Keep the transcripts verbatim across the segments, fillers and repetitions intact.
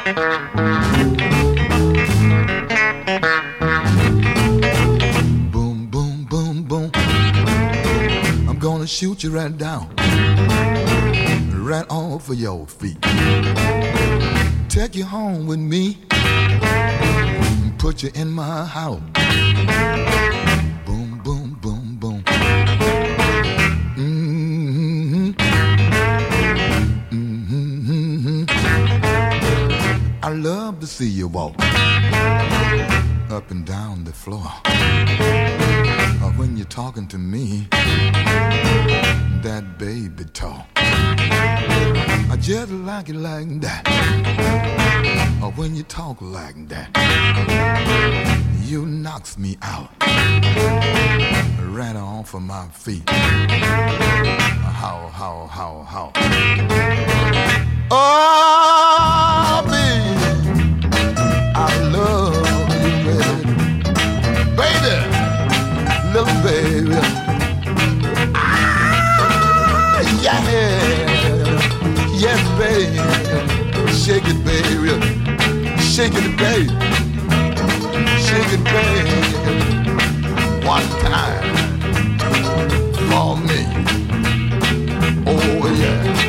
Boom, boom, boom, boom. I'm gonna shoot you right down, right off of your feet. Take you home with me, put you in my house. Boom, boom, boom, boom. Mm-hmm. Mm-hmm. I love to see you walk up and down the floor. Or when you're talking to me, that baby talk, I just like it like that. Or when you talk like that, you knocks me out, right off of my feet. How, how, how, how. Oh, baby, I love you, baby. Baby, little baby. Ah, yeah. Yes, baby. Shake it, baby. Shake it, baby. Shake it, baby. One time for me. Oh, yeah.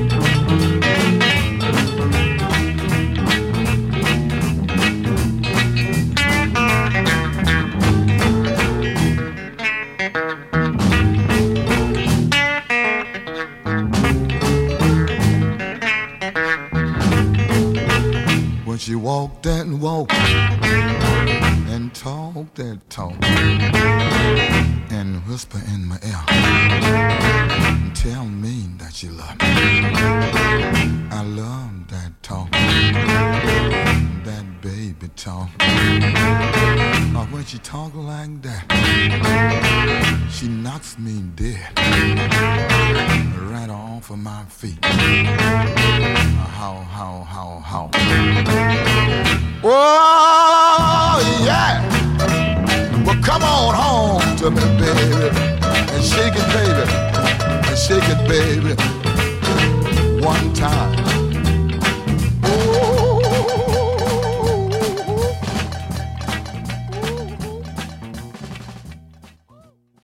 When she walk that walk and talk that talk and whisper in my ear and tell me that she love me, I love that talk, that baby talk. Or when she talk like that, she knocks me dead, right off of my feet. How, how, how, how. Oh, yeah. Well, come on home to me, baby, and shake it, baby, and shake it, baby.